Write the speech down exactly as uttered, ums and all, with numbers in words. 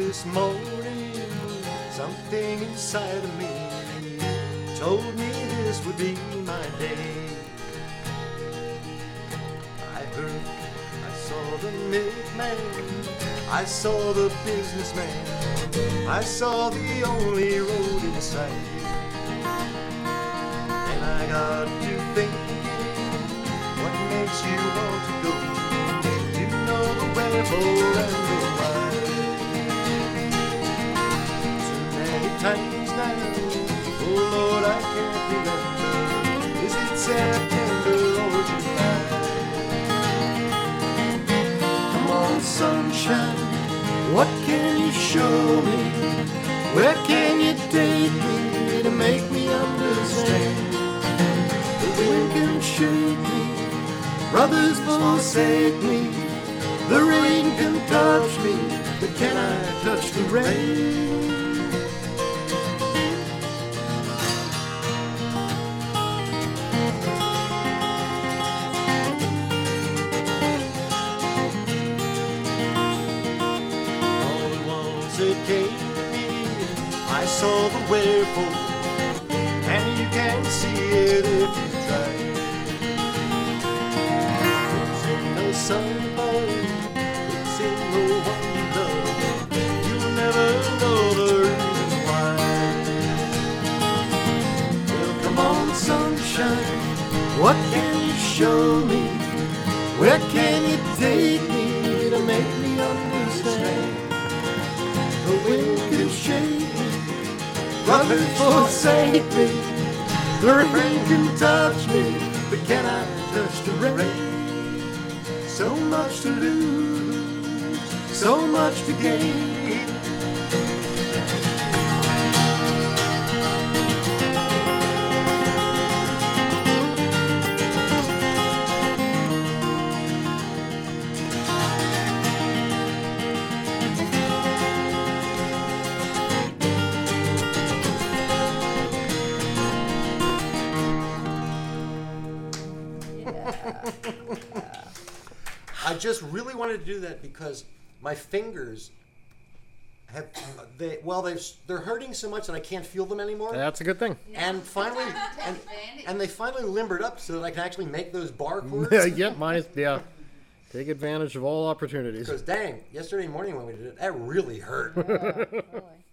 this morning, something inside of me told me this would be my day. I heard, I saw the milkman, I saw the businessman, I saw the only road in sight. And I got to thinking, what makes you want to go? You know the wherefore and the why. Too many times now, oh Lord, I can't remember. Is it September or July? Come on, sunshine, what can you show me? Where can you take me to make me understand? The wind can shake me, brothers forsake me, the rain can touch me, but can I touch the rain? All at once it came to me, I saw the wherefore, and you can see it if you try. It's in no sun above, it's in no wonder. You'll never know the reason why. Well, come on, sunshine, what can you show me? Where can you take me to make me understand? The wind can shake me, brothers forsake me, the rain can touch me, but can I touch the rain? So much to lose, so much to gain. I just really wanted to do that because my fingers have they well they they're hurting so much that I can't feel them anymore. That's a good thing. And finally, and, and they finally limbered up so that I can actually make those bar chords. Yeah, yeah, mine, yeah. Take advantage of all opportunities. Because dang, yesterday morning when we did it, that really hurt. Oh, boy.